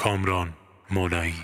کامران مولایی.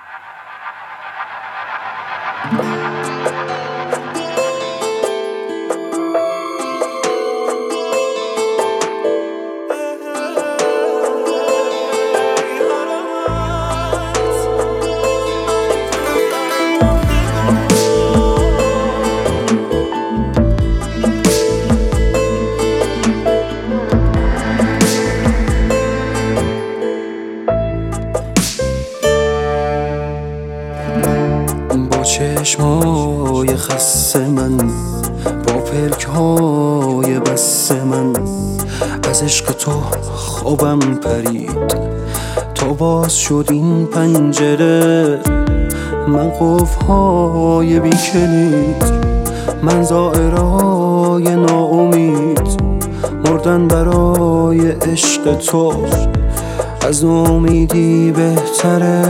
چشمای خسته من با پلک‌های بسته من، از عشق تو خوابم پرید تا باز شد این پنجره. من قفل‌های بی کلید، من زائرای ناامید، مردن برای عشق تو از ناامیدی بهتره.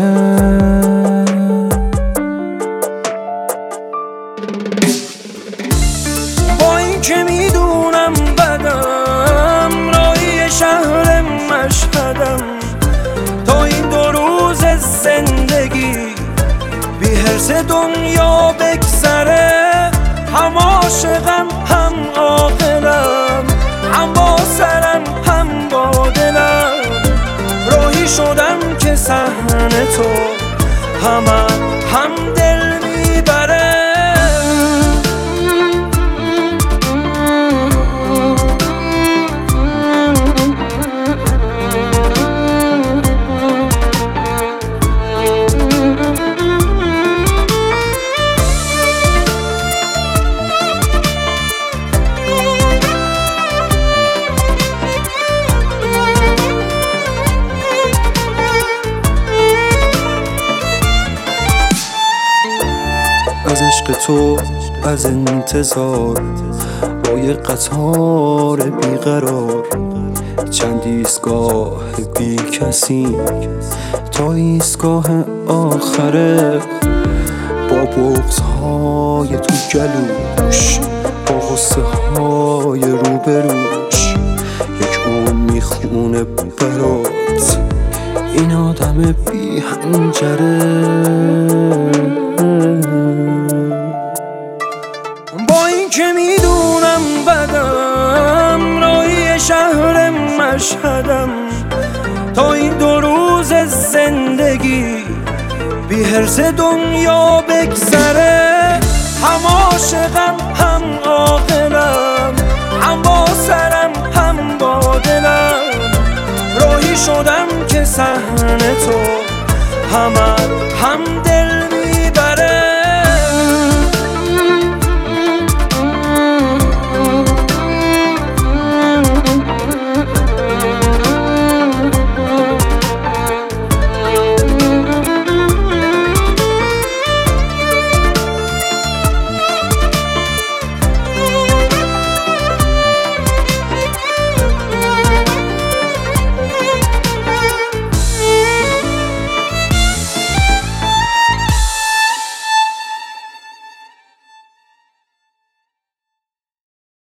که میدونم بدم راهی شهر مشهدم، تا این 2 روز زندگی بی حرص دنیا بگذره. هم عاشقم هم عاقلم، هم با سرم هم با دلم، راهی شدم که صحن تو هم دل میبره. از عشق تو، از انتظار با یه قطار بیقرار، چند ایستگاه بی کسی تا ایستگاه آخره. با بغض‌های تو گلوش، با غصه های روبروش، یک میخونه برات این آدم بی حنجره. با این که میدونم بدم راهی شهر مشهدم، تا این 2 روز زندگی بی حرص دنیا بگذره. هم عاشقم هم عاقلم، هم با سرم هم با دلم، راهی شدم که صحن تو هم دل میبره.